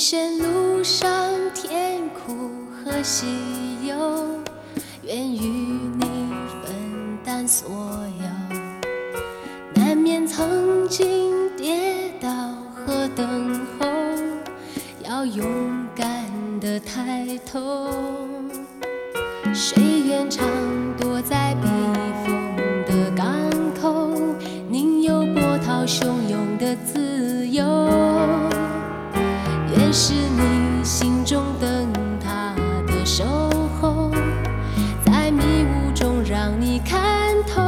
生路上甜苦和喜忧，愿与你分担所有。难免曾经跌倒和等候，要勇敢地抬头。谁愿常躲在避风的港口，宁有波涛汹涌的自由。愿是你心中灯塔的守候，在迷雾中让你看透。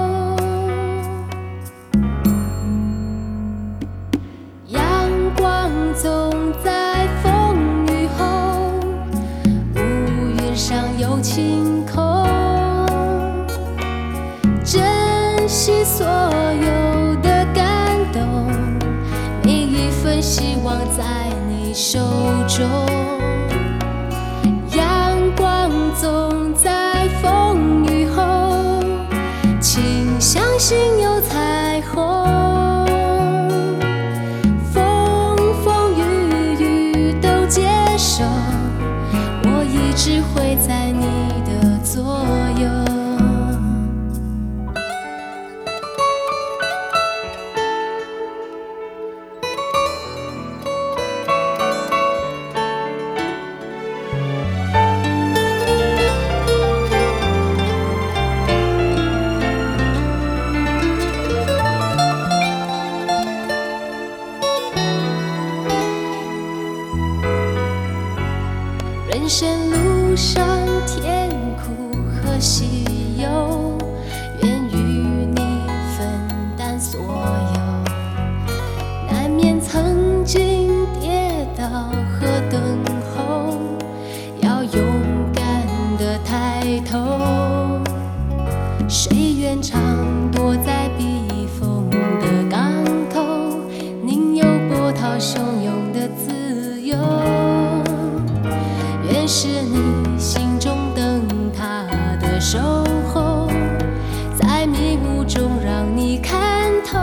阳光总在风雨后，乌云上有晴空。珍惜所有的感动，每一份希望在你手中。阳光总在风雨后，请相信有彩虹。风风雨雨都接受，我一直会在你的左右。人生路上甜苦和喜忧，愿与你分担所有。难免曾经跌倒和等候，要勇敢地抬头。谁愿常躲在避风的港口，宁有波涛汹涌的自由。愿是你心中灯塔的守候，在迷雾中让你看透。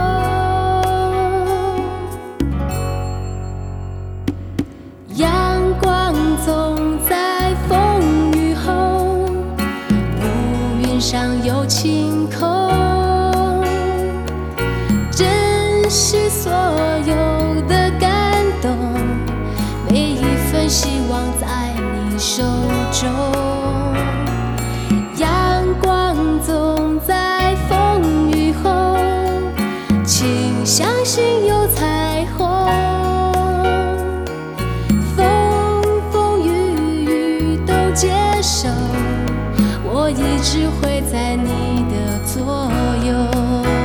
阳光总在风雨后，乌云上有晴空。珍惜所有的感动，每一份希望在你手中。阳光总在风雨后，请相信有彩虹。风风雨雨都接受，我一直会在你的左右。